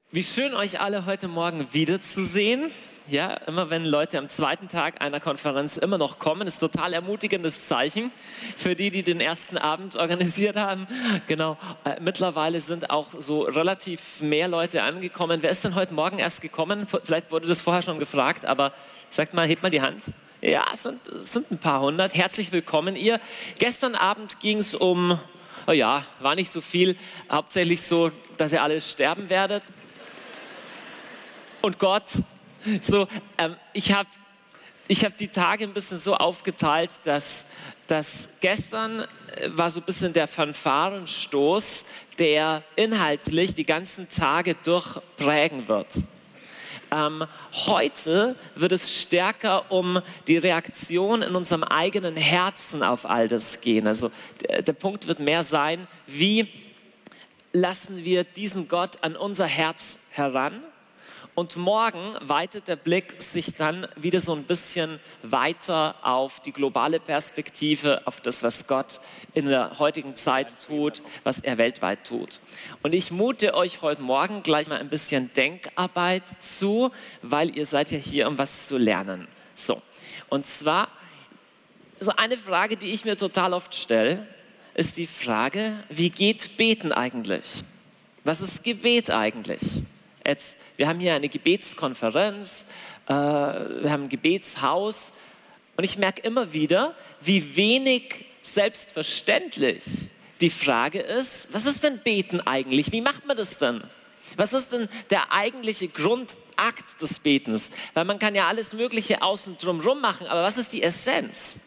Wie schön, euch alle heute Morgen wiederzusehen. Ja, immer wenn Leute am zweiten Tag einer Konferenz immer noch kommen, ist total ermutigendes Zeichen für die, die den ersten Abend organisiert haben. Genau, mittlerweile sind auch so relativ mehr Leute angekommen. Wer ist denn heute Morgen erst gekommen? Vielleicht wurde das vorher schon gefragt, aber sagt mal, hebt mal die Hand. Ja, es sind ein paar hundert. Herzlich willkommen ihr. Gestern Abend ging es um, oh ja, war nicht so viel, hauptsächlich so, dass ihr alle sterben werdet. Und Gott, so, ich hab die Tage ein bisschen so aufgeteilt, dass gestern war so ein bisschen der Fanfarenstoß, der inhaltlich die ganzen Tage durchprägen wird. Heute wird es stärker um die Reaktion in unserem eigenen Herzen auf all das gehen. Also der Punkt wird mehr sein, wie lassen wir diesen Gott an unser Herz heran? Und morgen weitet der Blick sich dann wieder so ein bisschen weiter auf die globale Perspektive, auf das, was Gott in der heutigen Zeit tut, was er weltweit tut. Und ich mute euch heute Morgen gleich mal ein bisschen Denkarbeit zu, weil ihr seid ja hier, um was zu lernen. So, und zwar, so eine Frage, die ich mir total oft stelle, ist die Frage, wie geht Beten eigentlich? Was ist Gebet eigentlich? Jetzt, wir haben hier eine Gebetskonferenz, wir haben ein Gebetshaus und ich merke immer wieder, wie wenig selbstverständlich die Frage ist, was ist denn Beten eigentlich? Wie macht man das denn? Was ist denn der eigentliche Grundakt des Betens? Weil man kann ja alles Mögliche außen drumherum machen, aber was ist die Essenz?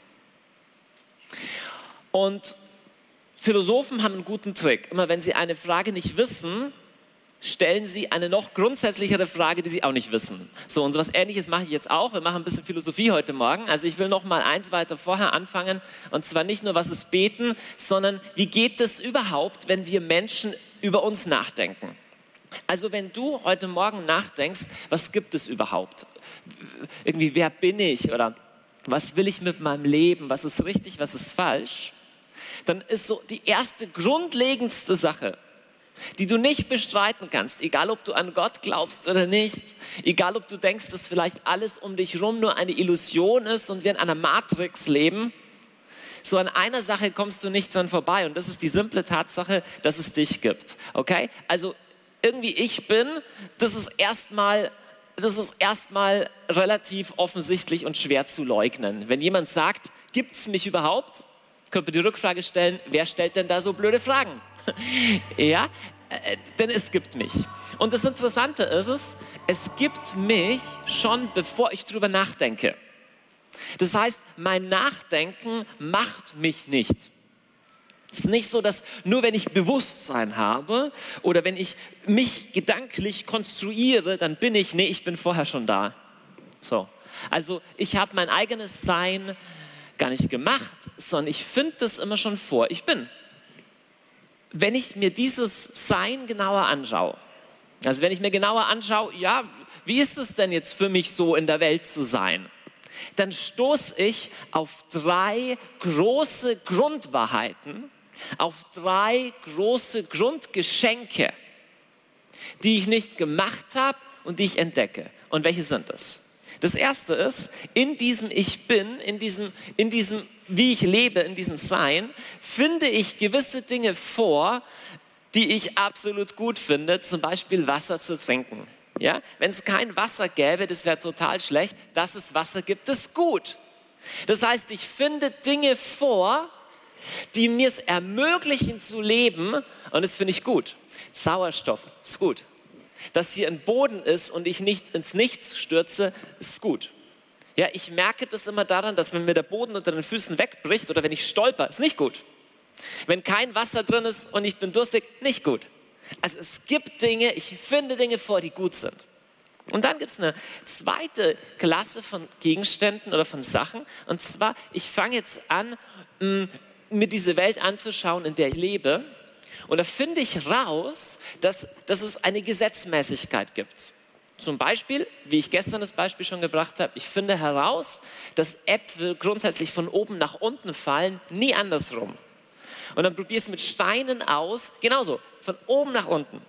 Und Philosophen haben einen guten Trick. Immer wenn sie eine Frage nicht wissen, stellen sie eine noch grundsätzlichere Frage, die sie auch nicht wissen. So, und so was Ähnliches mache ich jetzt auch. Wir machen ein bisschen Philosophie heute Morgen. Also ich will noch mal eins weiter vorher anfangen. Und zwar nicht nur, was ist Beten, sondern wie geht es überhaupt, wenn wir Menschen über uns nachdenken? Also wenn du heute Morgen nachdenkst, was gibt es überhaupt? Irgendwie, wer bin ich? Oder was will ich mit meinem Leben? Was ist richtig, was ist falsch? Dann ist so die erste grundlegendste Sache, die du nicht bestreiten kannst, egal ob du an Gott glaubst oder nicht, egal ob du denkst, dass vielleicht alles um dich herum nur eine Illusion ist und wir in einer Matrix leben, so an einer Sache kommst du nicht dran vorbei und das ist die simple Tatsache, dass es dich gibt, okay? Also irgendwie ich bin, das ist erstmal relativ offensichtlich und schwer zu leugnen. Wenn jemand sagt, gibt es mich überhaupt? Könnte man die Rückfrage stellen, wer stellt denn da so blöde Fragen? Ja, denn es gibt mich. Und das Interessante ist es gibt mich schon bevor ich drüber nachdenke. Das heißt, mein Nachdenken macht mich nicht. Es ist nicht so, dass nur wenn ich Bewusstsein habe oder wenn ich mich gedanklich konstruiere, dann bin ich, nee, ich bin vorher schon da. So. Also ich habe mein eigenes Sein gar nicht gemacht, sondern ich finde das immer schon vor. Ich bin. Wenn ich mir dieses Sein genauer anschaue, also wenn ich mir genauer anschaue, ja, wie ist es denn jetzt für mich so in der Welt zu sein, dann stoße ich auf drei große Grundwahrheiten, auf drei große Grundgeschenke, die ich nicht gemacht habe und die ich entdecke. Und welche sind das? Das erste ist, in diesem Ich Bin, in diesem wie ich lebe, in diesem Sein, finde ich gewisse Dinge vor, die ich absolut gut finde, zum Beispiel Wasser zu trinken. Ja? Wenn es kein Wasser gäbe, das wäre total schlecht, dass es Wasser gibt, ist gut. Das heißt, ich finde Dinge vor, die mir es ermöglichen zu leben und das finde ich gut. Sauerstoff ist gut. Dass hier ein Boden ist und ich nicht ins Nichts stürze, ist gut. Ja, ich merke das immer daran, dass wenn mir der Boden unter den Füßen wegbricht oder wenn ich stolper, ist nicht gut. Wenn kein Wasser drin ist und ich bin durstig, nicht gut. Also es gibt Dinge, ich finde Dinge vor, die gut sind. Und dann gibt es eine zweite Klasse von Gegenständen oder von Sachen. Und zwar, ich fange jetzt an, mir diese Welt anzuschauen, in der ich lebe. Und da finde ich raus, dass es eine Gesetzmäßigkeit gibt. Zum Beispiel, wie ich gestern das Beispiel schon gebracht habe, ich finde heraus, dass Äpfel grundsätzlich von oben nach unten fallen, nie andersrum. Und dann probier es mit Steinen aus, genauso, von oben nach unten.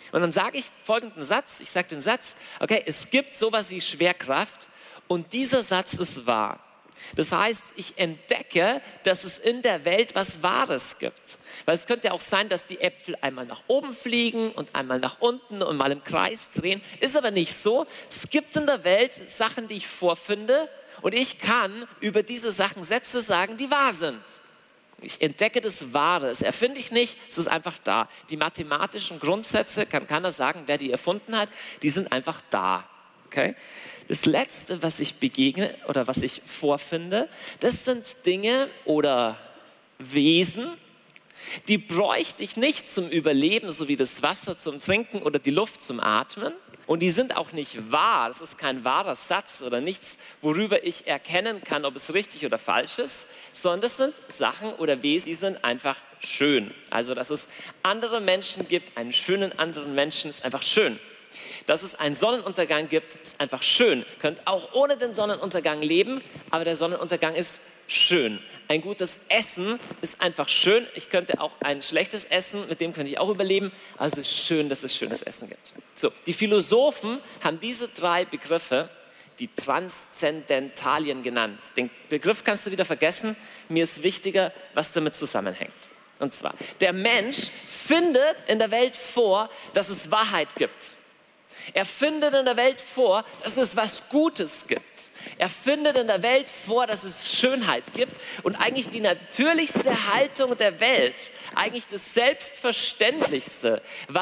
Und dann sage ich folgenden Satz, ich sage den Satz, okay, es gibt sowas wie Schwerkraft und dieser Satz ist wahr. Das heißt, ich entdecke, dass es in der Welt was Wahres gibt. Weil es könnte ja auch sein, dass die Äpfel einmal nach oben fliegen und einmal nach unten und mal im Kreis drehen. Ist aber nicht so. Es gibt in der Welt Sachen, die ich vorfinde und ich kann über diese Sachen Sätze sagen, die wahr sind. Ich entdecke das Wahre, das erfinde ich nicht, es ist einfach da. Die mathematischen Grundsätze, kann keiner sagen, wer die erfunden hat, die sind einfach da. Okay? Das Letzte, was ich begegne oder was ich vorfinde, das sind Dinge oder Wesen, die bräuchte ich nicht zum Überleben, so wie das Wasser zum Trinken oder die Luft zum Atmen. Und die sind auch nicht wahr, das ist kein wahrer Satz oder nichts, worüber ich erkennen kann, ob es richtig oder falsch ist, sondern das sind Sachen oder Wesen, die sind einfach schön. Also, dass es andere Menschen gibt, einen schönen anderen Menschen, ist einfach schön. Dass es einen Sonnenuntergang gibt, ist einfach schön. Ihr könnt auch ohne den Sonnenuntergang leben, aber der Sonnenuntergang ist schön. Ein gutes Essen ist einfach schön. Ich könnte auch ein schlechtes Essen, mit dem könnte ich auch überleben. Also es ist schön, dass es schönes Essen gibt. So, die Philosophen haben diese 3 Begriffe, die Transzendentalien genannt. Den Begriff kannst du wieder vergessen. Mir ist wichtiger, was damit zusammenhängt. Und zwar, der Mensch findet in der Welt vor, dass es Wahrheit gibt. Er findet in der Welt vor, dass es was Gutes gibt. Er findet in der Welt vor, dass es Schönheit gibt. Und eigentlich die natürlichste Haltung der Welt, eigentlich das Selbstverständlichste,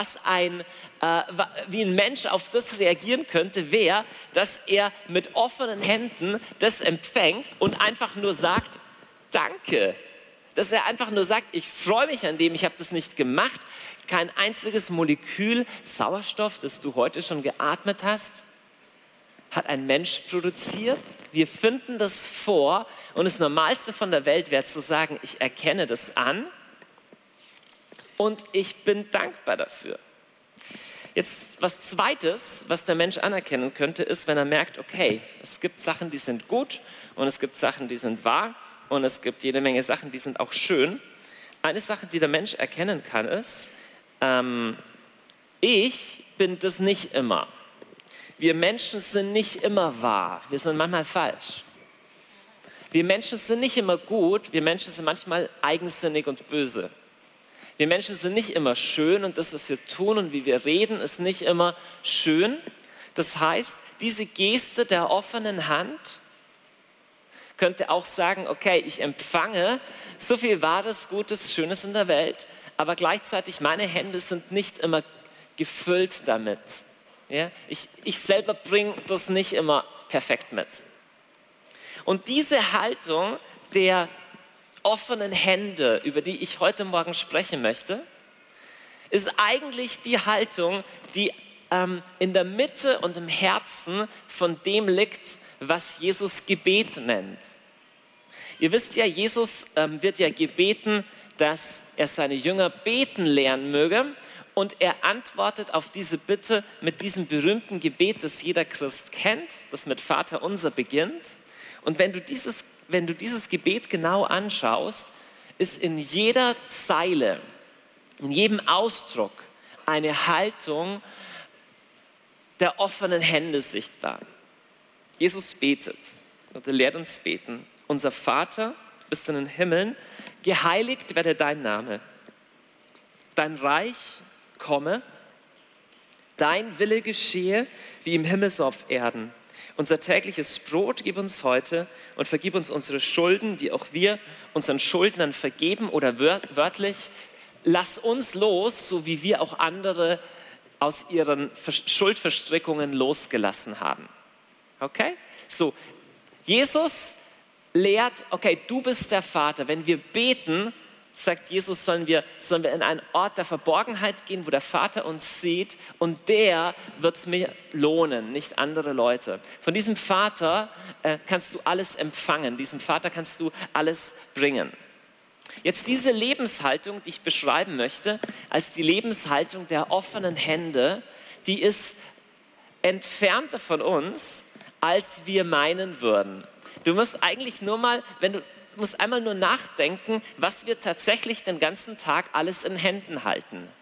wie ein Mensch auf das reagieren könnte, wäre, dass er mit offenen Händen das empfängt und einfach nur sagt, danke. Dass er einfach nur sagt, ich freue mich an dem, ich habe das nicht gemacht. Kein einziges Molekül Sauerstoff, das du heute schon geatmet hast, hat ein Mensch produziert. Wir finden das vor und das Normalste von der Welt wäre zu sagen, ich erkenne das an und ich bin dankbar dafür. Jetzt was Zweites, was der Mensch anerkennen könnte, ist, wenn er merkt, okay, es gibt Sachen, die sind gut und es gibt Sachen, die sind wahr und es gibt jede Menge Sachen, die sind auch schön. Eine Sache, die der Mensch erkennen kann, ist, ich bin das nicht immer. Wir Menschen sind nicht immer wahr. Wir sind manchmal falsch. Wir Menschen sind nicht immer gut. Wir Menschen sind manchmal eigensinnig und böse. Wir Menschen sind nicht immer schön und das, was wir tun und wie wir reden, ist nicht immer schön. Das heißt, diese Geste der offenen Hand könnte auch sagen, okay, ich empfange so viel Wahres, Gutes, Schönes in der Welt, aber gleichzeitig meine Hände sind nicht immer gefüllt damit. Ja? Ich selber bringe das nicht immer perfekt mit. Und diese Haltung der offenen Hände, über die ich heute Morgen sprechen möchte, ist eigentlich die Haltung, die in der Mitte und im Herzen von dem liegt, was Jesus Gebet nennt. Ihr wisst ja, Jesus wird ja gebeten, dass er seine Jünger beten lernen möge und er antwortet auf diese Bitte mit diesem berühmten Gebet, das jeder Christ kennt, das mit Vater unser beginnt. Und wenn du dieses Gebet genau anschaust, ist in jeder Zeile, in jedem Ausdruck eine Haltung der offenen Hände sichtbar. Jesus betet und er lehrt uns beten. Unser Vater, du bist in den Himmeln, geheiligt werde dein Name. Dein Reich komme, dein Wille geschehe, wie im Himmel so auf Erden. Unser tägliches Brot gib uns heute und vergib uns unsere Schulden, wie auch wir unseren Schuldnern vergeben, oder wörtlich, lass uns los, so wie wir auch andere aus ihren Schuldverstrickungen losgelassen haben. Okay? So, Jesus lehrt, okay, du bist der Vater. Wenn wir beten, sagt Jesus, sollen wir in einen Ort der Verborgenheit gehen, wo der Vater uns sieht und der wird es mir lohnen, nicht andere Leute. Von diesem Vater kannst du alles empfangen, diesem Vater kannst du alles bringen. Jetzt diese Lebenshaltung, die ich beschreiben möchte, als die Lebenshaltung der offenen Hände, die ist entfernter von uns, als wir meinen würden. Du musst eigentlich nur mal, musst einmal nur nachdenken, was wir tatsächlich den ganzen Tag alles in Händen halten.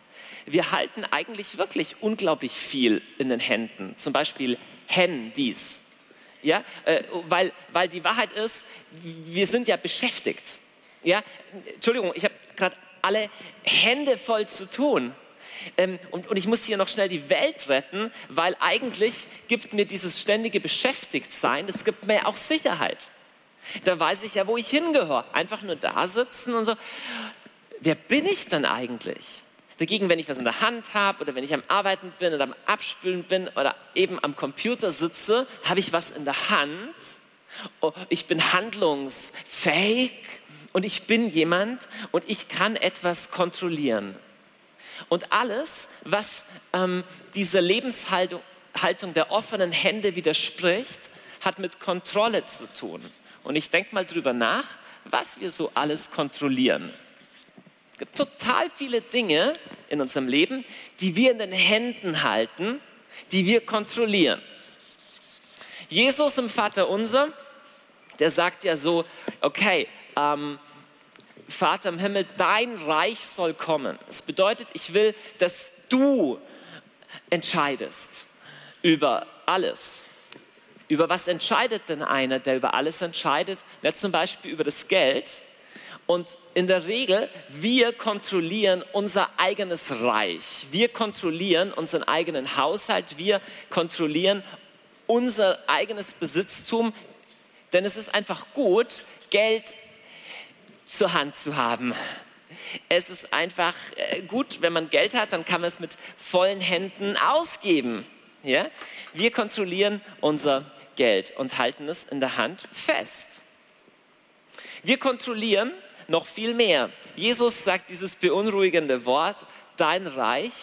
Wir halten eigentlich wirklich unglaublich viel in den Händen. Zum Beispiel Handys. Ja? Weil die Wahrheit ist, wir sind ja beschäftigt. Ja? Entschuldigung, ich habe gerade alle Hände voll zu tun. Und ich muss hier noch schnell die Welt retten, weil eigentlich gibt mir dieses ständige Beschäftigtsein, das gibt mir auch Sicherheit. Da weiß ich ja, wo ich hingehöre. Einfach nur da sitzen und so. Wer bin ich denn eigentlich? Dagegen, wenn ich was in der Hand habe oder wenn ich am Arbeiten bin oder am Abspülen bin oder eben am Computer sitze, habe ich was in der Hand. Oh, ich bin handlungsfähig und ich bin jemand und ich kann etwas kontrollieren. Und alles, was dieser Lebenshaltung der offenen Hände widerspricht, hat mit Kontrolle zu tun. Und ich denke mal drüber nach, was wir so alles kontrollieren. Es gibt total viele Dinge in unserem Leben, die wir in den Händen halten, die wir kontrollieren. Jesus im Vaterunser, der sagt ja so, okay, Vater im Himmel, dein Reich soll kommen. Das bedeutet, ich will, dass du entscheidest über alles. Über was entscheidet denn einer, der über alles entscheidet? Ja, zum Beispiel über das Geld. Und in der Regel, wir kontrollieren unser eigenes Reich. Wir kontrollieren unseren eigenen Haushalt. Wir kontrollieren unser eigenes Besitztum. Denn es ist einfach gut, Geld zur Hand zu haben. Es ist einfach gut, wenn man Geld hat, dann kann man es mit vollen Händen ausgeben. Ja? Wir kontrollieren unser Geld und halten es in der Hand fest. Wir kontrollieren noch viel mehr. Jesus sagt dieses beunruhigende Wort, dein Reich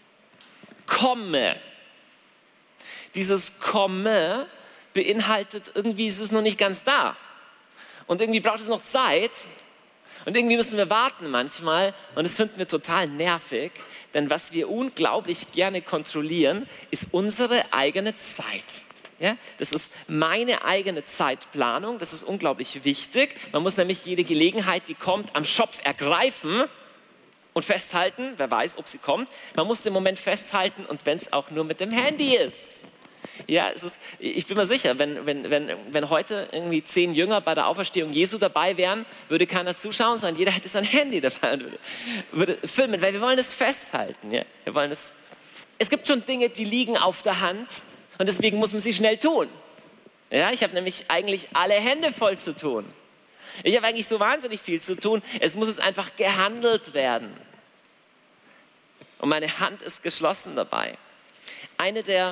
komme. Dieses komme beinhaltet, irgendwie ist es noch nicht ganz da. Und irgendwie braucht es noch Zeit. Und irgendwie müssen wir warten manchmal und das finden wir total nervig, denn was wir unglaublich gerne kontrollieren, ist unsere eigene Zeit. Ja? Das ist meine eigene Zeitplanung, das ist unglaublich wichtig. Man muss nämlich jede Gelegenheit, die kommt, am Schopf ergreifen und festhalten, wer weiß, ob sie kommt. Man muss den Moment festhalten und wenn es auch nur mit dem Handy ist. Ja, ich bin mir sicher, wenn heute irgendwie 10 Jünger bei der Auferstehung Jesu dabei wären, würde keiner zuschauen, sondern jeder hätte sein Handy dabei und würde filmen, weil wir wollen es festhalten. Ja? Es gibt schon Dinge, die liegen auf der Hand und deswegen muss man sie schnell tun. Ja, ich habe nämlich eigentlich alle Hände voll zu tun. Ich habe eigentlich so wahnsinnig viel zu tun. Es muss jetzt einfach gehandelt werden. Und meine Hand ist geschlossen dabei. Eine der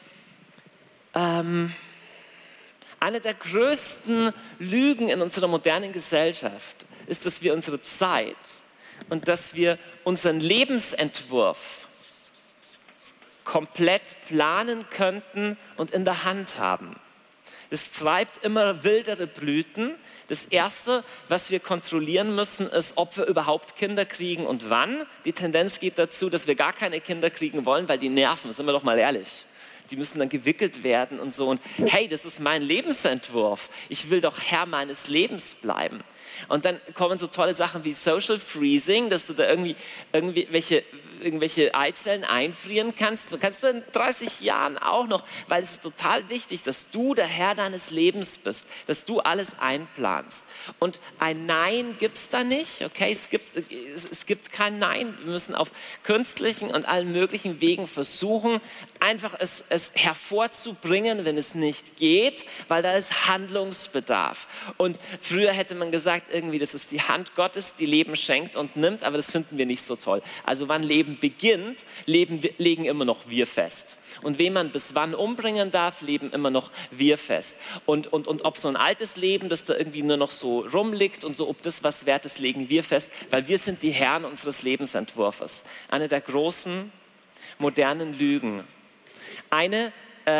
größten Lügen in unserer modernen Gesellschaft ist, dass wir unsere Zeit und dass wir unseren Lebensentwurf komplett planen könnten und in der Hand haben. Es treibt immer wildere Blüten. Das Erste, was wir kontrollieren müssen, ist, ob wir überhaupt Kinder kriegen und wann. Die Tendenz geht dazu, dass wir gar keine Kinder kriegen wollen, weil die nerven, sind wir doch mal ehrlich. Die müssen dann gewickelt werden und so. Und hey, das ist mein Lebensentwurf. Ich will doch Herr meines Lebens bleiben. Und dann kommen so tolle Sachen wie Social Freezing, dass du da irgendwelche Eizellen einfrieren kannst. Du kannst in 30 Jahren auch noch, weil es ist total wichtig, dass du der Herr deines Lebens bist, dass du alles einplanst. Und ein Nein gibt es da nicht, okay? Es gibt kein Nein. Wir müssen auf künstlichen und allen möglichen Wegen versuchen, einfach es hervorzubringen, wenn es nicht geht, weil da ist Handlungsbedarf. Und früher hätte man gesagt, irgendwie, das ist die Hand Gottes, die Leben schenkt und nimmt, aber das finden wir nicht so toll. Also wann Leben beginnt, legen immer noch wir fest. Und wen man bis wann umbringen darf, leben immer noch wir fest. Und ob so ein altes Leben, das da irgendwie nur noch so rumliegt und so, ob das was wert ist, legen wir fest, weil wir sind die Herren unseres Lebensentwurfs. Eine der großen modernen Lügen. Eine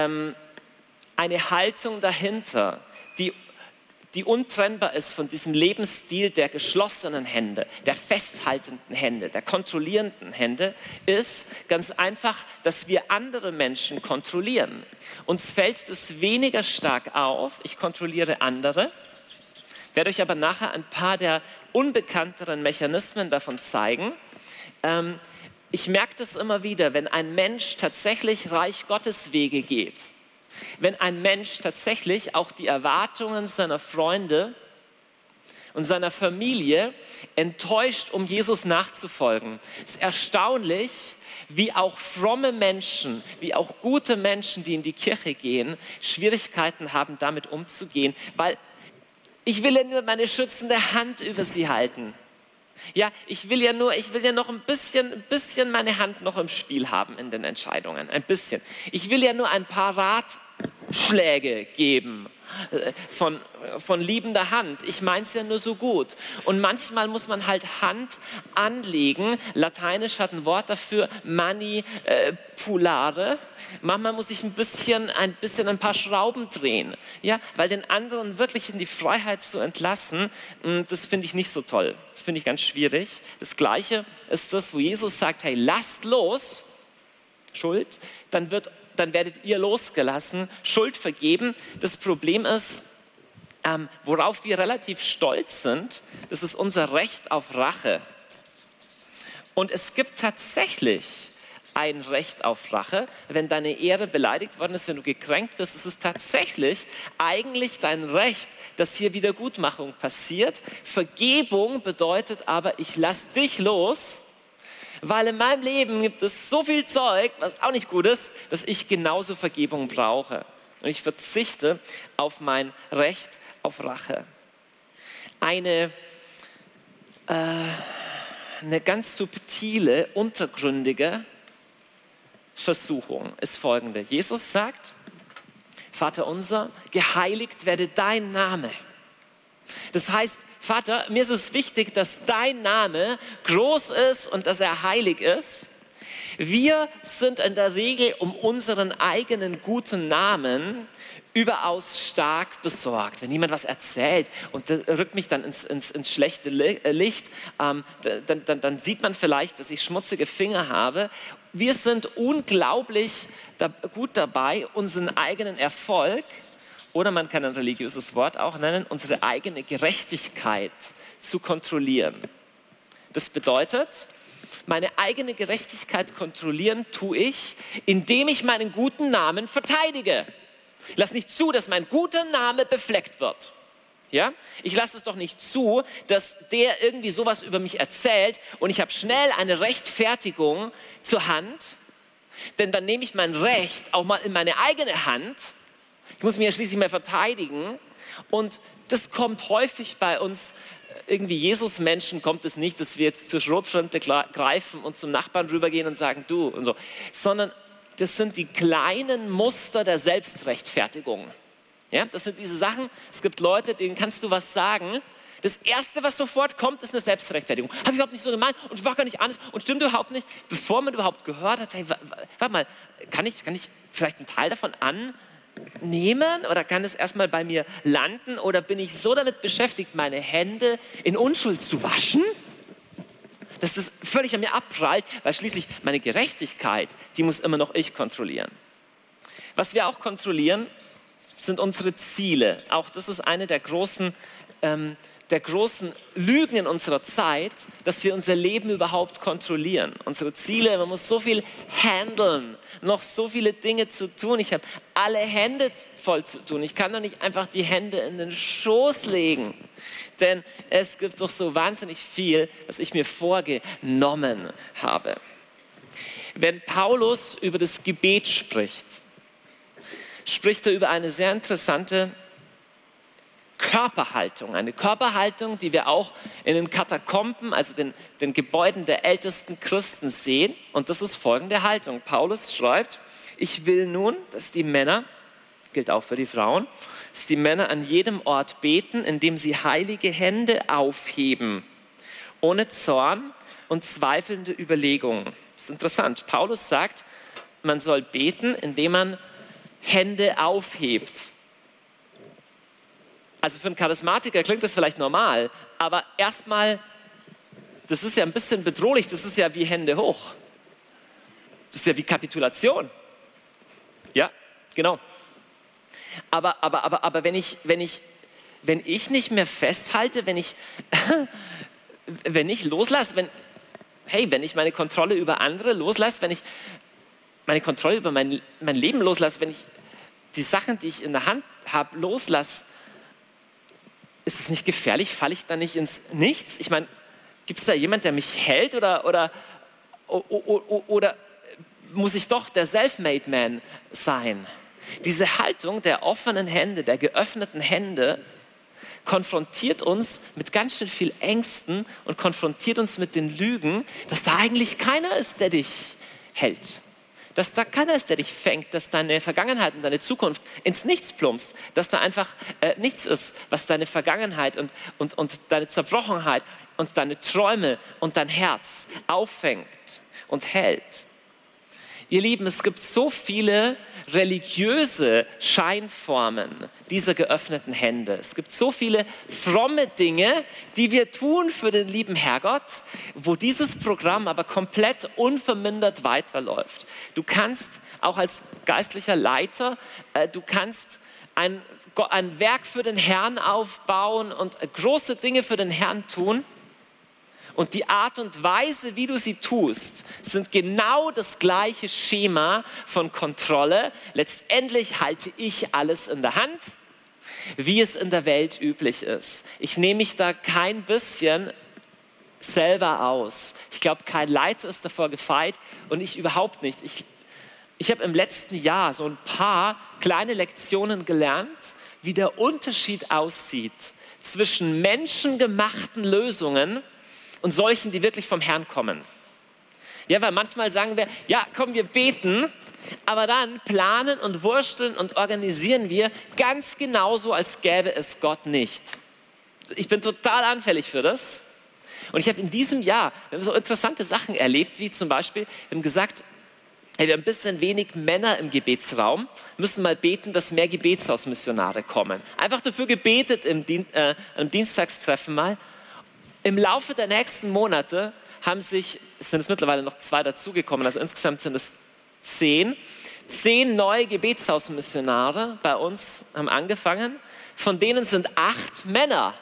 Haltung dahinter, die untrennbar ist von diesem Lebensstil der geschlossenen Hände, der festhaltenden Hände, der kontrollierenden Hände, ist ganz einfach, dass wir andere Menschen kontrollieren. Uns fällt es weniger stark auf, ich kontrolliere andere, werde euch aber nachher ein paar der unbekannteren Mechanismen davon zeigen. ich merke das immer wieder, wenn ein Mensch tatsächlich Reich Gottes Wege geht, wenn ein Mensch tatsächlich auch die Erwartungen seiner Freunde und seiner Familie enttäuscht, um Jesus nachzufolgen. Es ist erstaunlich, wie auch fromme Menschen, wie auch gute Menschen, die in die Kirche gehen, Schwierigkeiten haben, damit umzugehen, weil ich will ja nur meine schützende Hand über sie halten. Ja, ich will ja noch ein bisschen meine Hand noch im Spiel haben in den Entscheidungen, ein bisschen. Ich will ja nur ein paar Ratschläge geben von liebender Hand. Ich meine es ja nur so gut. Und manchmal muss man halt Hand anlegen. Lateinisch hat ein Wort dafür, manipulare. Manchmal muss ich ein paar Schrauben drehen. Ja, weil den anderen wirklich in die Freiheit zu entlassen, das finde ich nicht so toll. Das finde ich ganz schwierig. Das Gleiche ist das, wo Jesus sagt, hey, lasst los, Schuld, dann werdet ihr losgelassen, Schuld vergeben. Das Problem ist, worauf wir relativ stolz sind, das ist unser Recht auf Rache. Und es gibt tatsächlich ein Recht auf Rache, wenn deine Ehre beleidigt worden ist, wenn du gekränkt bist. Es ist tatsächlich eigentlich dein Recht, dass hier Wiedergutmachung passiert. Vergebung bedeutet aber, ich lasse dich los, weil in meinem Leben gibt es so viel Zeug, was auch nicht gut ist, dass ich genauso Vergebung brauche. Und ich verzichte auf mein Recht auf Rache. Eine ganz subtile, untergründige Versuchung ist folgende. Jesus sagt, Vater unser, geheiligt werde dein Name. Das heißt, Vater, mir ist es wichtig, dass dein Name groß ist und dass er heilig ist. Wir sind in der Regel um unseren eigenen guten Namen überaus stark besorgt. Wenn jemand was erzählt und das rückt mich dann ins schlechte Licht, dann sieht man vielleicht, dass ich schmutzige Finger habe. Wir sind unglaublich gut dabei, unseren eigenen Erfolg, oder man kann ein religiöses Wort auch nennen, unsere eigene Gerechtigkeit zu kontrollieren. Das bedeutet, meine eigene Gerechtigkeit kontrollieren tue ich, indem ich meinen guten Namen verteidige. Ich lasse nicht zu, dass mein guter Name befleckt wird. Ja? Ich lasse es doch nicht zu, dass der irgendwie sowas über mich erzählt und ich habe schnell eine Rechtfertigung zur Hand, denn dann nehme ich mein Recht auch mal in meine eigene Hand. Ich muss mich ja schließlich mal verteidigen und das kommt häufig bei uns, irgendwie Jesus-Menschen kommt es nicht, dass wir jetzt zur Schrotflinte greifen und zum Nachbarn rübergehen und sagen, du und so, sondern das sind die kleinen Muster der Selbstrechtfertigung. Ja, das sind diese Sachen, es gibt Leute, denen kannst du was sagen. Das Erste, was sofort kommt, ist eine Selbstrechtfertigung. Habe ich überhaupt nicht so gemeint und ich war gar nicht anders und stimmt überhaupt nicht. Bevor man überhaupt gehört hat, hey, warte mal, kann ich vielleicht einen Teil davon annehmen oder kann es erstmal bei mir landen oder bin ich so damit beschäftigt, meine Hände in Unschuld zu waschen, dass das völlig an mir abprallt, weil schließlich meine Gerechtigkeit, die muss immer noch ich kontrollieren. Was wir auch kontrollieren, sind unsere Ziele. Auch das ist eine der großen Lügen in unserer Zeit, dass wir unser Leben überhaupt kontrollieren. Unsere Ziele, man muss so viel handeln, noch so viele Dinge zu tun. Ich habe alle Hände voll zu tun. Ich kann doch nicht einfach die Hände in den Schoß legen. Denn es gibt doch so wahnsinnig viel, was ich mir vorgenommen habe. Wenn Paulus über das Gebet spricht er über eine sehr interessante Körperhaltung. Eine Körperhaltung, die wir auch in den Katakomben, also den Gebäuden der ältesten Christen sehen. Und das ist folgende Haltung. Paulus schreibt, ich will nun, dass die Männer, gilt auch für die Frauen, dass die Männer an jedem Ort beten, indem sie heilige Hände aufheben, ohne Zorn und zweifelnde Überlegungen. Das ist interessant. Paulus sagt, man soll beten, indem man Hände aufhebt. Also für einen Charismatiker klingt das vielleicht normal, aber erstmal, das ist ja ein bisschen bedrohlich, das ist ja wie Hände hoch. Das ist ja wie Kapitulation. Ja, genau. Aber wenn ich nicht mehr festhalte, wenn ich loslasse, hey, wenn ich meine Kontrolle über andere loslasse, wenn ich meine Kontrolle über mein Leben loslasse, wenn ich die Sachen, die ich in der Hand habe, loslasse, ist es nicht gefährlich? Falle ich da nicht ins Nichts? Ich meine, gibt es da jemand, der mich hält oder muss ich doch der Self-Made Man sein? Diese Haltung der offenen Hände, der geöffneten Hände, konfrontiert uns mit ganz schön viel Ängsten und konfrontiert uns mit den Lügen, dass da eigentlich keiner ist, der dich hält. Dass da keiner ist, der dich fängt, dass deine Vergangenheit und deine Zukunft ins Nichts plumpst, dass da einfach nichts ist, was deine Vergangenheit und deine Zerbrochenheit und deine Träume und dein Herz auffängt und hält. Ihr Lieben, es gibt so viele religiöse Scheinformen dieser geöffneten Hände. Es gibt so viele fromme Dinge, die wir tun für den lieben Herrgott, wo dieses Programm aber komplett unvermindert weiterläuft. Du kannst auch als geistlicher Leiter, du kannst ein Werk für den Herrn aufbauen und große Dinge für den Herrn tun. Und die Art und Weise, wie du sie tust, sind genau das gleiche Schema von Kontrolle. Letztendlich halte ich alles in der Hand, wie es in der Welt üblich ist. Ich nehme mich da kein bisschen selber aus. Ich glaube, kein Leiter ist davor gefeit und ich überhaupt nicht. Ich habe im letzten Jahr so ein paar kleine Lektionen gelernt, wie der Unterschied aussieht zwischen menschengemachten Lösungen und solchen, die wirklich vom Herrn kommen. Ja, weil manchmal sagen wir, ja, komm, wir beten, aber dann planen und wursteln und organisieren wir ganz genauso, als gäbe es Gott nicht. Ich bin total anfällig für das. Und ich habe in diesem Jahr so interessante Sachen erlebt, wie zum Beispiel, wir haben gesagt, hey, wir haben ein bisschen wenig Männer im Gebetsraum, müssen mal beten, dass mehr Gebetshausmissionare kommen. Einfach dafür gebetet im Dienstagstreffen mal. Im Laufe der nächsten Monate sind es mittlerweile noch 2 dazugekommen, also insgesamt sind es 10. 10 neue Gebetshausmissionare bei uns haben angefangen, von denen sind 8 Männer.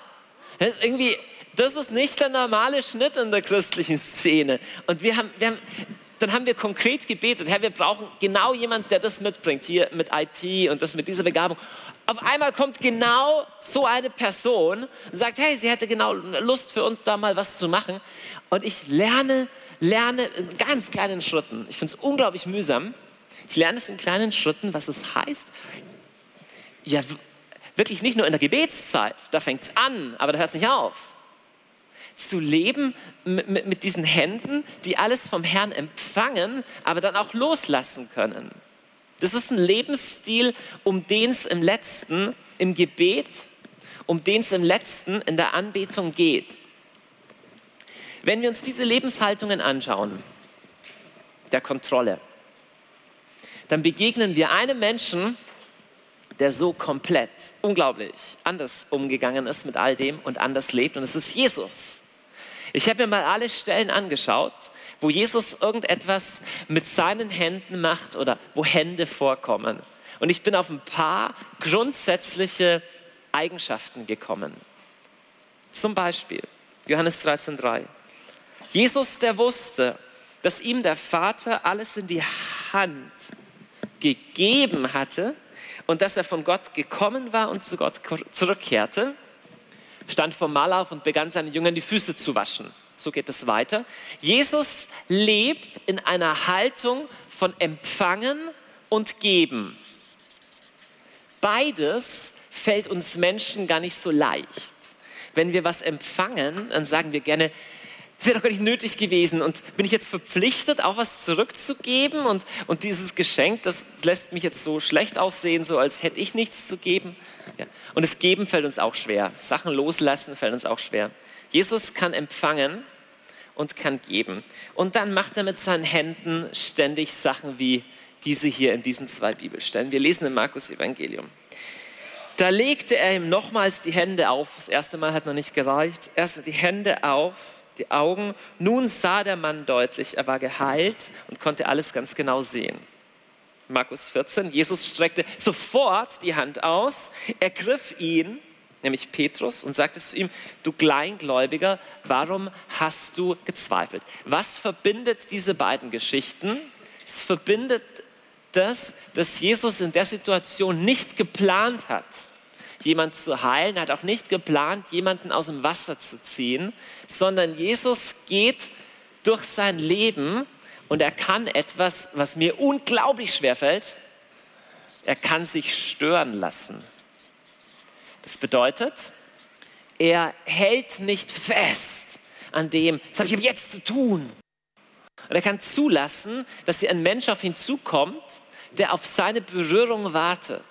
Das ist nicht der normale Schnitt in der christlichen Szene. Und dann haben wir konkret gebetet, Herr, wir brauchen genau jemanden, der das mitbringt, hier mit IT und das mit dieser Begabung. Auf einmal kommt genau so eine Person und sagt, hey, sie hätte genau Lust für uns da mal was zu machen. Und ich lerne in ganz kleinen Schritten. Ich finde es unglaublich mühsam. Ich lerne es in kleinen Schritten, was es heißt. Ja, wirklich nicht nur in der Gebetszeit, da fängt es an, aber da hört es nicht auf. Zu leben mit diesen Händen, die alles vom Herrn empfangen, aber dann auch loslassen können. Das ist ein Lebensstil, um den es im Letzten im Gebet, um den es im Letzten in der Anbetung geht. Wenn wir uns diese Lebenshaltungen anschauen, der Kontrolle, dann begegnen wir einem Menschen, der so komplett, unglaublich anders umgegangen ist mit all dem und anders lebt, und es ist Jesus. Ich habe mir mal alle Stellen angeschaut, wo Jesus irgendetwas mit seinen Händen macht oder wo Hände vorkommen. Und ich bin auf ein paar grundsätzliche Eigenschaften gekommen. Zum Beispiel Johannes 13,3. Jesus, der wusste, dass ihm der Vater alles in die Hand gegeben hatte und dass er von Gott gekommen war und zu Gott zurückkehrte, stand vom Mahl auf und begann seinen Jüngern die Füße zu waschen. So geht es weiter. Jesus lebt in einer Haltung von Empfangen und Geben. Beides fällt uns Menschen gar nicht so leicht. Wenn wir was empfangen, dann sagen wir gerne, es wäre doch gar nicht nötig gewesen, und bin ich jetzt verpflichtet, auch was zurückzugeben, und dieses Geschenk, das lässt mich jetzt so schlecht aussehen, so als hätte ich nichts zu geben. Ja. Und das Geben fällt uns auch schwer. Sachen loslassen fällt uns auch schwer. Jesus kann empfangen und kann geben. Und dann macht er mit seinen Händen ständig Sachen wie diese hier in diesen 2 Bibelstellen. Wir lesen im Markus-Evangelium. Da legte er ihm nochmals die Hände auf. Das erste Mal hat noch nicht gereicht. Erst die Hände auf, die Augen. Nun sah der Mann deutlich, er war geheilt und konnte alles ganz genau sehen. Markus 14, Jesus streckte sofort die Hand aus, ergriff ihn nämlich Petrus, und sagte zu ihm, du Kleingläubiger, warum hast du gezweifelt? Was verbindet diese beiden Geschichten? Es verbindet das, dass Jesus in der Situation nicht geplant hat, jemanden zu heilen, hat auch nicht geplant, jemanden aus dem Wasser zu ziehen, sondern Jesus geht durch sein Leben und er kann etwas, was mir unglaublich schwerfällt, er kann sich stören lassen. Das bedeutet, er hält nicht fest an dem, das habe ich jetzt zu tun. Und er kann zulassen, dass ein Mensch auf ihn zukommt, der auf seine Berührung wartet.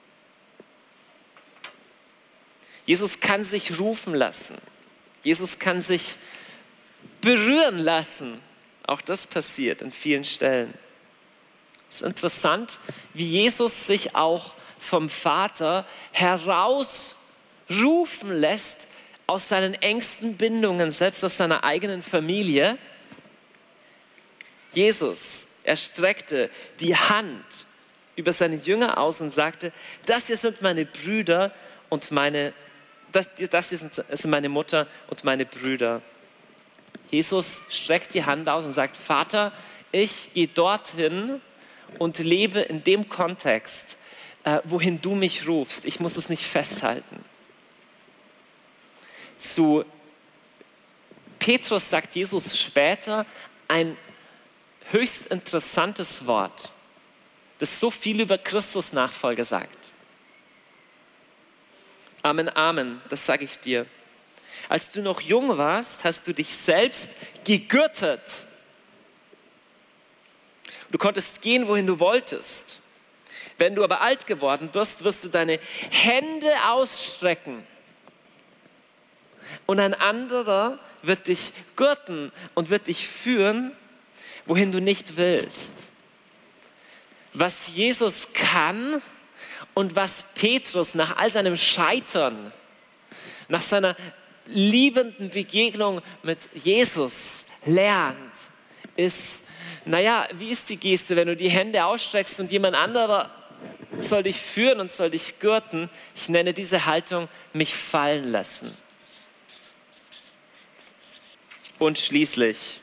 Jesus kann sich rufen lassen. Jesus kann sich berühren lassen. Auch das passiert in vielen Stellen. Es ist interessant, wie Jesus sich auch vom Vater herausrufen lässt aus seinen engsten Bindungen, selbst aus seiner eigenen Familie. Jesus, er streckte die Hand über seine Jünger aus und sagte, das hier sind meine Brüder und das hier sind meine Mutter und meine Brüder. Jesus streckt die Hand aus und sagt, Vater, ich gehe dorthin und lebe in dem Kontext, wohin du mich rufst. Ich muss es nicht festhalten. Zu Petrus sagt Jesus später ein höchst interessantes Wort, das so viel über Christus Nachfolge sagt. Amen, Amen, das sage ich dir. Als du noch jung warst, hast du dich selbst gegürtet. Du konntest gehen, wohin du wolltest. Wenn du aber alt geworden bist, wirst du deine Hände ausstrecken. Und ein anderer wird dich gürten und wird dich führen, wohin du nicht willst. Was Jesus kann und was Petrus nach all seinem Scheitern, nach seiner liebenden Begegnung mit Jesus lernt, ist, wie ist die Geste, wenn du die Hände ausstreckst und jemand anderer soll dich führen und soll dich gürten? Ich nenne diese Haltung, mich fallen lassen. Und schließlich,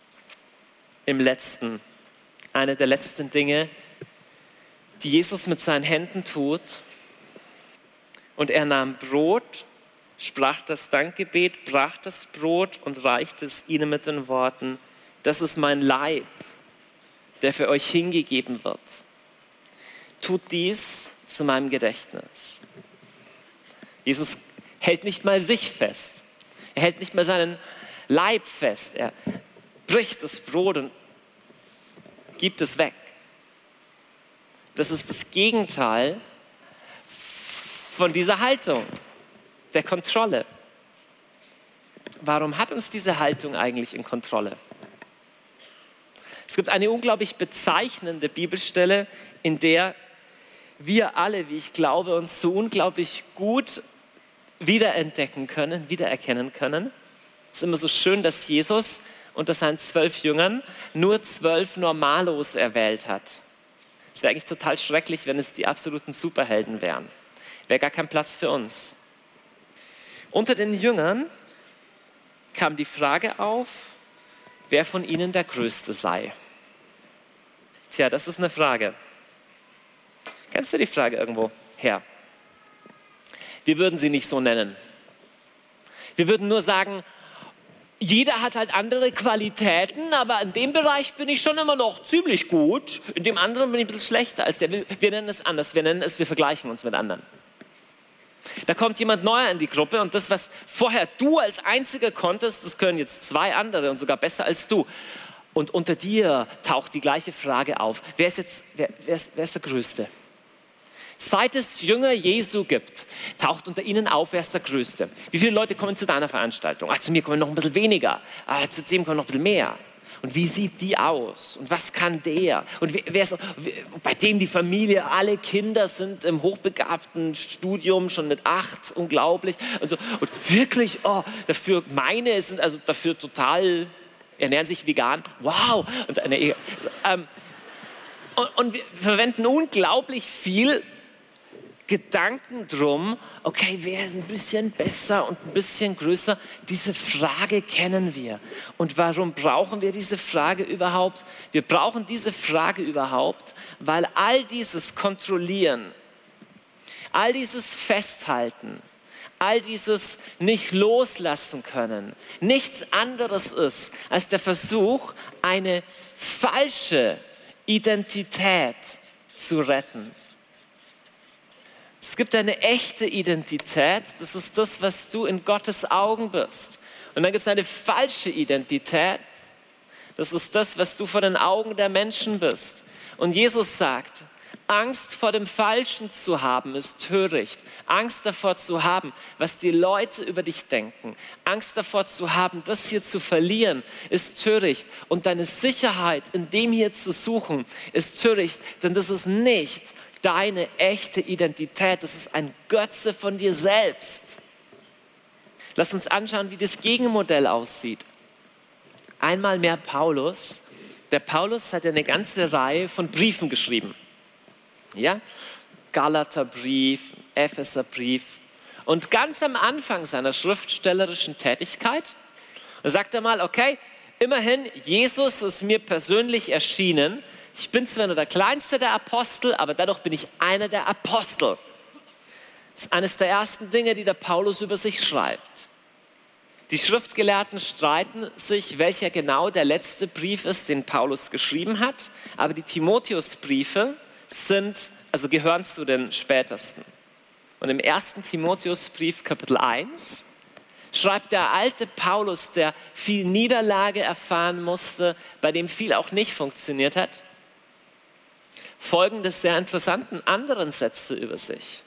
eine der letzten Dinge, die Jesus mit seinen Händen tut. Und er nahm Brot, sprach das Dankgebet, brach das Brot und reichte es ihnen mit den Worten, das ist mein Leib, der für euch hingegeben wird. Tut dies zu meinem Gedächtnis. Jesus hält nicht mal sich fest. Er hält nicht mal seinen Leib fest. Er bricht das Brot und gibt es weg. Das ist das Gegenteil von dieser Haltung, der Kontrolle. Warum hat uns diese Haltung eigentlich in Kontrolle? Es gibt eine unglaublich bezeichnende Bibelstelle, in der wir alle, wie ich glaube, uns so unglaublich gut wiedererkennen können. Es ist immer so schön, dass Jesus unter seinen 12 Jüngern nur 12 Normalos erwählt hat. Es wäre eigentlich total schrecklich, wenn es die absoluten Superhelden wären. Wäre gar kein Platz für uns. Unter den Jüngern kam die Frage auf, wer von ihnen der Größte sei. Tja, das ist eine Frage. Kennst du die Frage irgendwo her? Wir würden sie nicht so nennen. Wir würden nur sagen, jeder hat halt andere Qualitäten, aber in dem Bereich bin ich schon immer noch ziemlich gut. In dem anderen bin ich ein bisschen schlechter als der. Wir nennen es anders. Wir vergleichen uns mit anderen. Da kommt jemand neuer in die Gruppe und das, was vorher du als Einziger konntest, das können jetzt 2 andere und sogar besser als du. Und unter dir taucht die gleiche Frage auf. Wer ist der Größte? Seit es Jünger Jesu gibt, taucht unter ihnen auf, wer ist der Größte. Wie viele Leute kommen zu deiner Veranstaltung? Zu mir kommen noch ein bisschen weniger. Zu dem kommen noch ein bisschen mehr. Und wie sieht die aus? Und was kann der? Und wer ist, bei dem die Familie, alle Kinder sind im hochbegabten Studium schon mit 8, unglaublich. Und, so. Und wirklich, dafür meine sind also dafür total, ernähren sich vegan. Wow! Und wir verwenden unglaublich viel Gedanken drum, okay, wer ist ein bisschen besser und ein bisschen größer? Diese Frage kennen wir. Und warum brauchen wir diese Frage überhaupt? Wir brauchen diese Frage überhaupt, weil all dieses Kontrollieren, all dieses Festhalten, all dieses nicht loslassen können, nichts anderes ist als der Versuch, eine falsche Identität zu retten. Es gibt eine echte Identität, das ist das, was du in Gottes Augen bist. Und dann gibt es eine falsche Identität, das ist das, was du vor den Augen der Menschen bist. Und Jesus sagt, Angst vor dem Falschen zu haben, ist töricht. Angst davor zu haben, was die Leute über dich denken. Angst davor zu haben, das hier zu verlieren, ist töricht. Und deine Sicherheit in dem hier zu suchen, ist töricht. Denn das ist nicht deine echte Identität. Das ist ein Götze von dir selbst. Lass uns anschauen, wie das Gegenmodell aussieht. Einmal mehr Paulus. Der Paulus hat ja eine ganze Reihe von Briefen geschrieben. Ja? Galaterbrief, Epheserbrief. Und ganz am Anfang seiner schriftstellerischen Tätigkeit sagt er mal, okay, immerhin, Jesus ist mir persönlich erschienen. Ich bin zwar nur der kleinste der Apostel, aber dadurch bin ich einer der Apostel. Das ist eines der ersten Dinge, die der Paulus über sich schreibt. Die Schriftgelehrten streiten sich, welcher genau der letzte Brief ist, den Paulus geschrieben hat. Aber die Timotheusbriefe gehören zu den spätesten. Und im 1. Timotheusbrief, Kapitel 1, schreibt der alte Paulus, der viel Niederlage erfahren musste, bei dem viel auch nicht funktioniert hat, folgende sehr interessanten anderen Sätze über sich.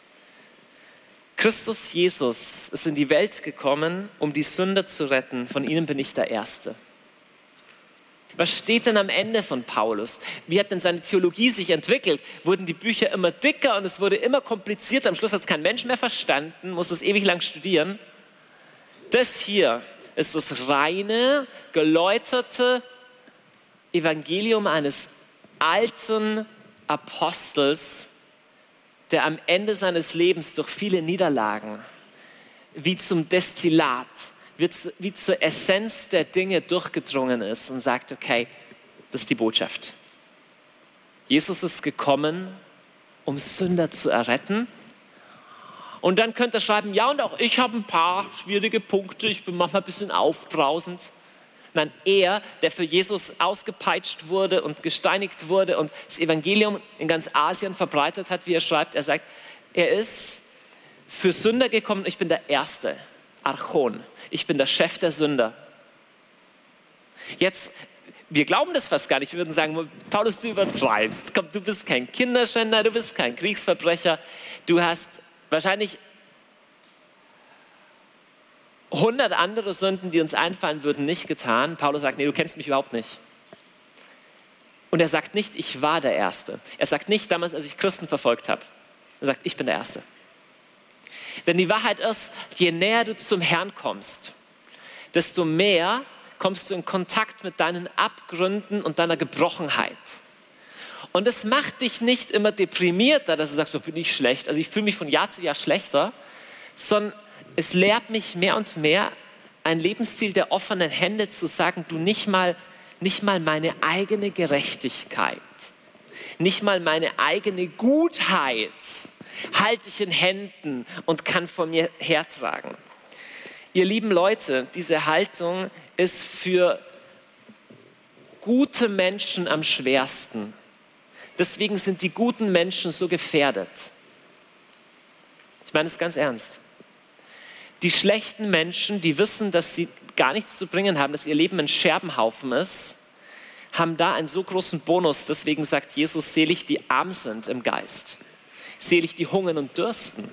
Christus Jesus ist in die Welt gekommen, um die Sünder zu retten. Von ihnen bin ich der Erste. Was steht denn am Ende von Paulus? Wie hat denn seine Theologie sich entwickelt? Wurden die Bücher immer dicker und es wurde immer komplizierter? Am Schluss hat es kein Mensch mehr verstanden, muss es ewig lang studieren. Das hier ist das reine, geläuterte Evangelium eines alten Apostels, der am Ende seines Lebens durch viele Niederlagen wie zum Destillat, wie zur Essenz der Dinge durchgedrungen ist und sagt, okay, das ist die Botschaft. Jesus ist gekommen, um Sünder zu erretten. Und dann könnt ihr schreiben, ja, und auch ich habe ein paar schwierige Punkte, ich bin manchmal ein bisschen aufbrausend. Nein, er, der für Jesus ausgepeitscht wurde und gesteinigt wurde und das Evangelium in ganz Asien verbreitet hat, wie er schreibt, er sagt, er ist für Sünder gekommen, ich bin der Erste, Archon. Ich bin der Chef der Sünder. Jetzt, wir glauben das fast gar nicht. Wir würden sagen, Paulus, du übertreibst. Komm, du bist kein Kinderschänder, du bist kein Kriegsverbrecher. Du hast wahrscheinlich 100 andere Sünden, die uns einfallen würden, nicht getan. Paulus sagt, nee, du kennst mich überhaupt nicht. Und er sagt nicht, ich war der Erste. Er sagt nicht, damals, als ich Christen verfolgt habe. Er sagt, ich bin der Erste. Denn die Wahrheit ist, je näher du zum Herrn kommst, desto mehr kommst du in Kontakt mit deinen Abgründen und deiner Gebrochenheit. Und es macht dich nicht immer deprimierter, dass du sagst, so bin ich schlecht. Also ich fühle mich von Jahr zu Jahr schlechter, sondern es lehrt mich mehr und mehr, ein Lebensstil der offenen Hände zu sagen, du nicht mal meine eigene Gerechtigkeit, nicht mal meine eigene Gutheit halte ich in Händen und kann von mir hertragen. Ihr lieben Leute, diese Haltung ist für gute Menschen am schwersten. Deswegen sind die guten Menschen so gefährdet. Ich meine es ganz ernst. Die schlechten Menschen, die wissen, dass sie gar nichts zu bringen haben, dass ihr Leben ein Scherbenhaufen ist, haben da einen so großen Bonus. Deswegen sagt Jesus, selig die arm sind im Geist. Selig die hungern und dürsten.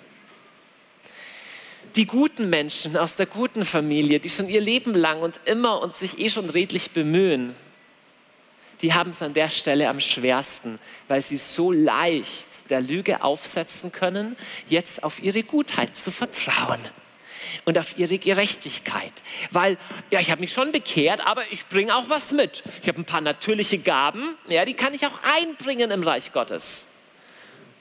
Die guten Menschen aus der guten Familie, die schon ihr Leben lang und immer und sich schon redlich bemühen, die haben es an der Stelle am schwersten, weil sie so leicht der Lüge aufsetzen können, jetzt auf ihre Gutheit zu vertrauen und auf ihre Gerechtigkeit. Weil, ja, ich habe mich schon bekehrt, aber ich bringe auch was mit. Ich habe ein paar natürliche Gaben, ja, die kann ich auch einbringen im Reich Gottes.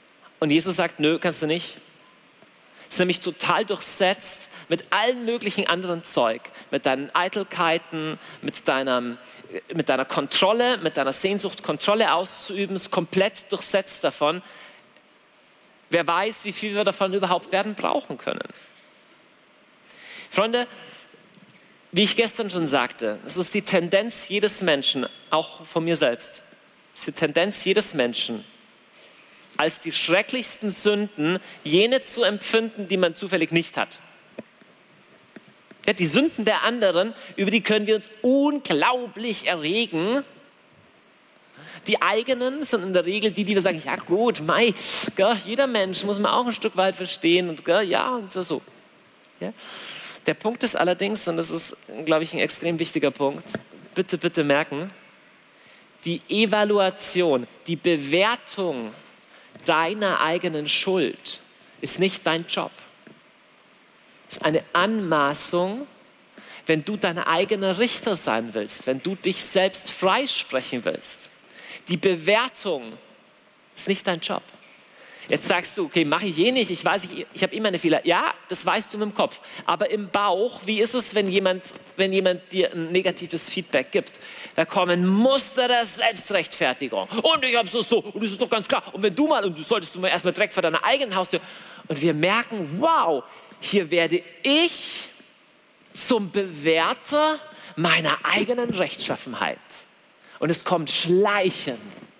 Und Jesus sagt, nö, kannst du nicht. Ist nämlich total durchsetzt mit allen möglichen anderen Zeug, mit deinen Eitelkeiten, mit deiner Kontrolle, mit deiner Sehnsucht, Kontrolle auszuüben, ist komplett durchsetzt davon. Wer weiß, wie viel wir davon überhaupt werden brauchen können. Freunde, wie ich gestern schon sagte, es ist die Tendenz jedes Menschen, auch von mir selbst, es ist die Tendenz jedes Menschen, als die schrecklichsten Sünden jene zu empfinden, die man zufällig nicht hat. Ja, die Sünden der anderen, über die können wir uns unglaublich erregen. Die eigenen sind in der Regel die wir sagen, ja gut, jeder Mensch muss man auch ein Stück weit verstehen und so. Ja? Der Punkt ist allerdings, und das ist, glaube ich, ein extrem wichtiger Punkt, bitte, bitte merken, die Evaluation, die Bewertung deiner eigenen Schuld ist nicht dein Job. Es ist eine Anmaßung, wenn du dein eigener Richter sein willst, wenn du dich selbst freisprechen willst. Die Bewertung ist nicht dein Job. Jetzt sagst du, okay, mache ich nicht, ich weiß, ich habe immer eine Fehler. Ja, das weißt du im Kopf. Aber im Bauch, wie ist es, wenn jemand dir ein negatives Feedback gibt? Da kommen Muster der Selbstrechtfertigung. Und ich habe es so, und das ist doch ganz klar. Und wenn du solltest du mal erstmal direkt vor deiner eigenen Haustür. Und wir merken, wow, hier werde ich zum Bewerter meiner eigenen Rechtschaffenheit. Und es kommt schleichend.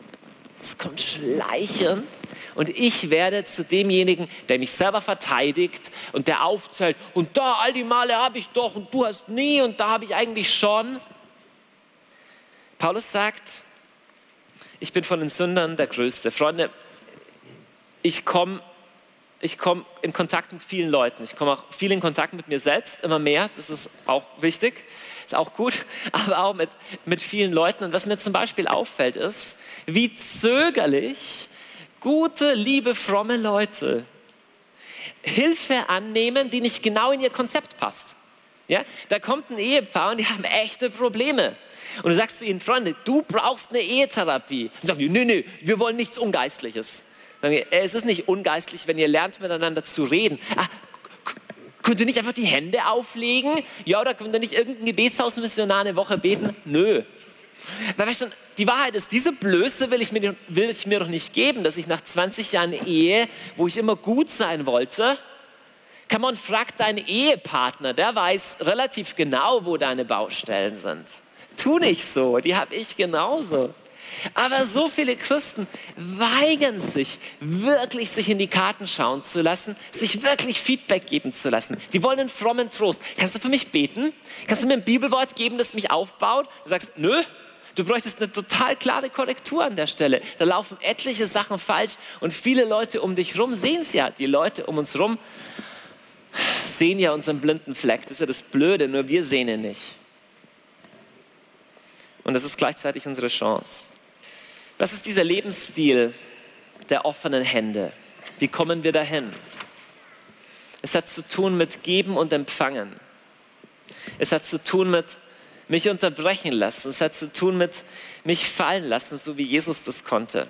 Und ich werde zu demjenigen, der mich selber verteidigt und der aufzählt. Und da, all die Male habe ich doch und du hast nie und da habe ich eigentlich schon. Paulus sagt, ich bin von den Sündern der Größte. Freunde, ich komme in Kontakt mit vielen Leuten. Ich komme auch viel in Kontakt mit mir selbst, immer mehr. Das ist auch wichtig, ist auch gut, aber auch mit vielen Leuten. Und was mir zum Beispiel auffällt, ist, wie zögerlich gute, liebe, fromme Leute Hilfe annehmen, die nicht genau in ihr Konzept passt. Ja? Da kommt ein Ehepaar und die haben echte Probleme. Und du sagst zu ihnen, Freunde, du brauchst eine Ehetherapie. Und sagen die, nee, wir wollen nichts Ungeistliches. Sagen die, es ist nicht ungeistlich, wenn ihr lernt, miteinander zu reden. Könnt ihr nicht einfach die Hände auflegen? Ja, oder könnt ihr nicht irgendein Gebetshausmissionar eine Woche beten? Nö. Weil weißt du, die Wahrheit ist, diese Blöße will ich mir doch nicht geben, dass ich nach 20 Jahren Ehe, wo ich immer gut sein wollte, come on, frag deinen Ehepartner, der weiß relativ genau, wo deine Baustellen sind. Tu nicht so, die habe ich genauso. Aber so viele Christen weigern sich, wirklich sich in die Karten schauen zu lassen, sich wirklich Feedback geben zu lassen. Die wollen einen frommen Trost. Kannst du für mich beten? Kannst du mir ein Bibelwort geben, das mich aufbaut? Du sagst, nö. Du bräuchtest eine total klare Korrektur an der Stelle. Da laufen etliche Sachen falsch und viele Leute um dich rum sehen es ja. Die Leute um uns rum sehen ja unseren blinden Fleck. Das ist ja das Blöde, nur wir sehen ihn nicht. Und das ist gleichzeitig unsere Chance. Was ist dieser Lebensstil der offenen Hände? Wie kommen wir dahin? Es hat zu tun mit Geben und Empfangen. Es hat zu tun mit mich unterbrechen lassen. Es hat zu tun mit mich fallen lassen, so wie Jesus das konnte.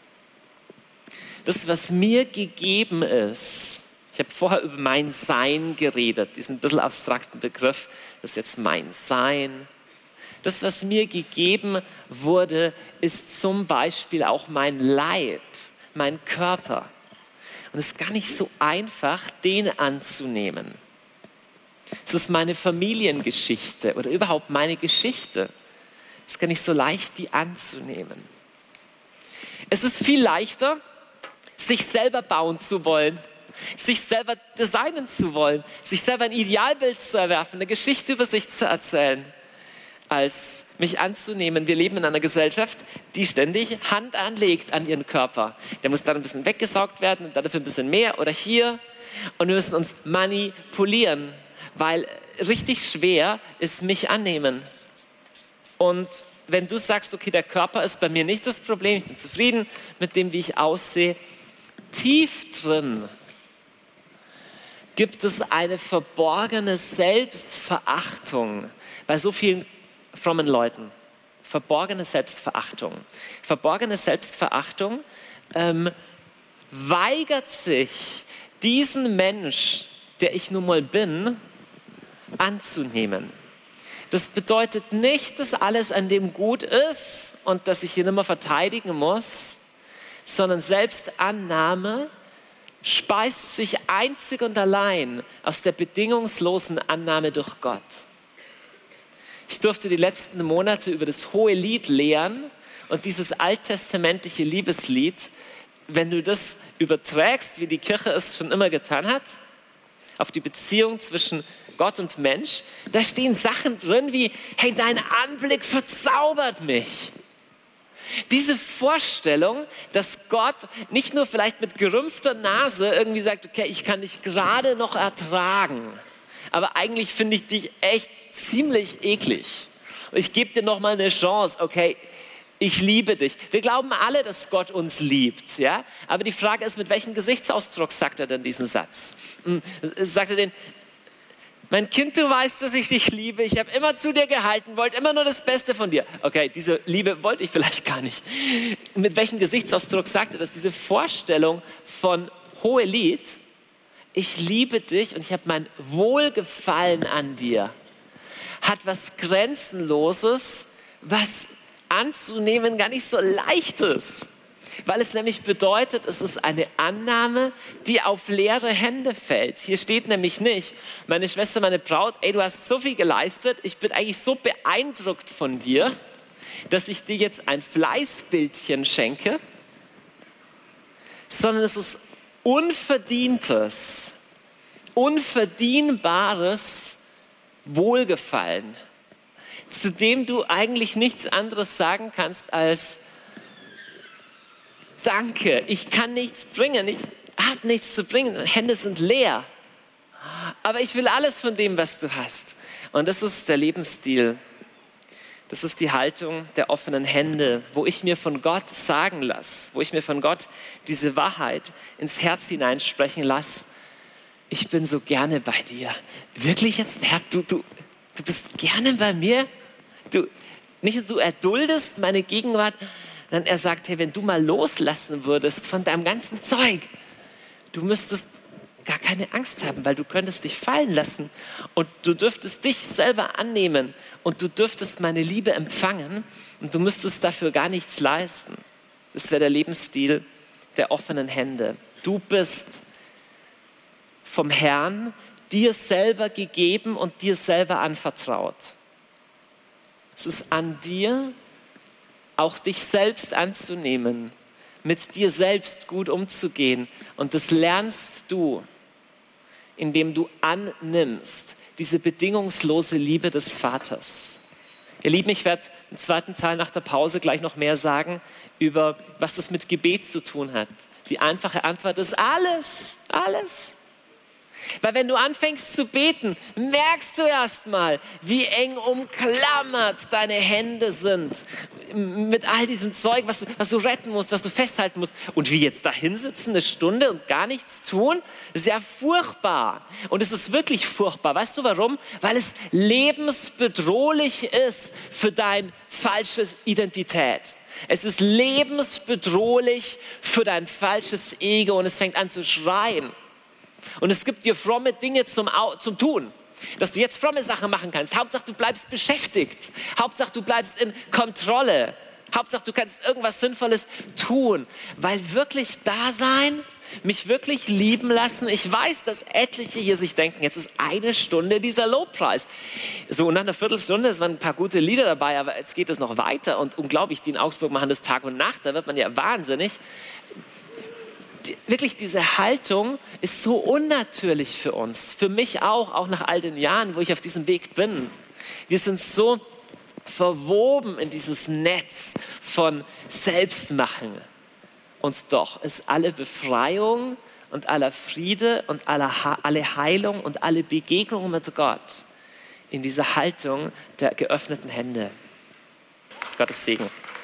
Das, was mir gegeben ist, ich habe vorher über mein Sein geredet, diesen ein bisschen abstrakten Begriff, das ist jetzt mein Sein. Das, was mir gegeben wurde, ist zum Beispiel auch mein Leib, mein Körper. Und es ist gar nicht so einfach, den anzunehmen. Es ist meine Familiengeschichte oder überhaupt meine Geschichte. Es ist gar nicht so leicht, die anzunehmen. Es ist viel leichter, sich selber bauen zu wollen, sich selber designen zu wollen, sich selber ein Idealbild zu erwerfen, eine Geschichte über sich zu erzählen, als mich anzunehmen. Wir leben in einer Gesellschaft, die ständig Hand anlegt an ihren Körper. Der muss dann ein bisschen weggesaugt werden und dafür ein bisschen mehr oder hier. Und wir müssen uns manipulieren, weil richtig schwer ist mich annehmen. Und wenn du sagst, okay, der Körper ist bei mir nicht das Problem, ich bin zufrieden mit dem, wie ich aussehe, tief drin gibt es eine verborgene Selbstverachtung bei so vielen frommen Leuten. Verborgene Selbstverachtung. Verborgene Selbstverachtung, weigert sich, diesen Mensch, der ich nun mal bin, anzunehmen. Das bedeutet nicht, dass alles an dem gut ist und dass ich ihn immer verteidigen muss, sondern Selbstannahme speist sich einzig und allein aus der bedingungslosen Annahme durch Gott. Ich durfte die letzten Monate über das Hohelied lehren und dieses alttestamentliche Liebeslied, wenn du das überträgst, wie die Kirche es schon immer getan hat, auf die Beziehung zwischen Gott und Mensch, da stehen Sachen drin wie, hey, dein Anblick verzaubert mich. Diese Vorstellung, dass Gott nicht nur vielleicht mit gerümpfter Nase irgendwie sagt, okay, ich kann dich gerade noch ertragen, aber eigentlich finde ich dich echt ziemlich eklig. Und ich gebe dir noch mal eine Chance, okay, ich liebe dich. Wir glauben alle, dass Gott uns liebt, ja? Aber die Frage ist, mit welchem Gesichtsausdruck sagt er denn diesen Satz? Sagt er den, mein Kind, du weißt, dass ich dich liebe, ich habe immer zu dir gehalten, wollte immer nur das Beste von dir. Okay, diese Liebe wollte ich vielleicht gar nicht. Mit welchem Gesichtsausdruck sagt er das? Diese Vorstellung von Hohelied, ich liebe dich und ich habe mein Wohlgefallen an dir, hat was Grenzenloses, was anzunehmen gar nicht so leicht ist. Weil es nämlich bedeutet, es ist eine Annahme, die auf leere Hände fällt. Hier steht nämlich nicht, meine Schwester, meine Braut, ey, du hast so viel geleistet, ich bin eigentlich so beeindruckt von dir, dass ich dir jetzt ein Fleißbildchen schenke, sondern es ist unverdientes, unverdienbares Wohlgefallen, zu dem du eigentlich nichts anderes sagen kannst als Danke, ich kann nichts bringen, ich habe nichts zu bringen, meine Hände sind leer, aber ich will alles von dem, was du hast. Und das ist der Lebensstil, das ist die Haltung der offenen Hände, wo ich mir von Gott sagen lasse, wo ich mir von Gott diese Wahrheit ins Herz hineinsprechen lasse. Ich bin so gerne bei dir. Wirklich jetzt, Herr, du bist gerne bei mir? Du erduldest meine Gegenwart, dann er sagt, hey, wenn du mal loslassen würdest von deinem ganzen Zeug, du müsstest gar keine Angst haben, weil du könntest dich fallen lassen und du dürftest dich selber annehmen und du dürftest meine Liebe empfangen und du müsstest dafür gar nichts leisten. Das wäre der Lebensstil der offenen Hände. Du bist vom Herrn dir selber gegeben und dir selber anvertraut. Es ist an dir, auch dich selbst anzunehmen, mit dir selbst gut umzugehen. Und das lernst du, indem du annimmst diese bedingungslose Liebe des Vaters. Ihr Lieben, ich werde im zweiten Teil nach der Pause gleich noch mehr sagen über, was das mit Gebet zu tun hat. Die einfache Antwort ist alles, alles. Weil wenn du anfängst zu beten, merkst du erst mal, wie eng umklammert deine Hände sind mit all diesem Zeug, was du retten musst, was du festhalten musst. Und wie jetzt da hinsitzen eine Stunde und gar nichts tun, ist ja furchtbar. Und es ist wirklich furchtbar. Weißt du warum? Weil es lebensbedrohlich ist für deine falsche Identität. Es ist lebensbedrohlich für dein falsches Ego und es fängt an zu schreien. Und es gibt dir fromme Dinge zum Tun, dass du jetzt fromme Sachen machen kannst. Hauptsache, du bleibst beschäftigt. Hauptsache, du bleibst in Kontrolle. Hauptsache, du kannst irgendwas Sinnvolles tun. Weil wirklich da sein, mich wirklich lieben lassen. Ich weiß, dass etliche hier sich denken, jetzt ist eine Stunde dieser Lobpreis. So, und nach einer Viertelstunde, es waren ein paar gute Lieder dabei, aber jetzt geht es noch weiter. Und unglaublich, die in Augsburg machen das Tag und Nacht, da wird man ja wahnsinnig. Wirklich diese Haltung ist so unnatürlich für uns, für mich auch nach all den Jahren, wo ich auf diesem Weg bin. Wir sind so verwoben in dieses Netz von Selbstmachen. Und doch ist alle Befreiung und aller Friede und alle Heilung und alle Begegnungen mit Gott in dieser Haltung der geöffneten Hände. Gottes Segen.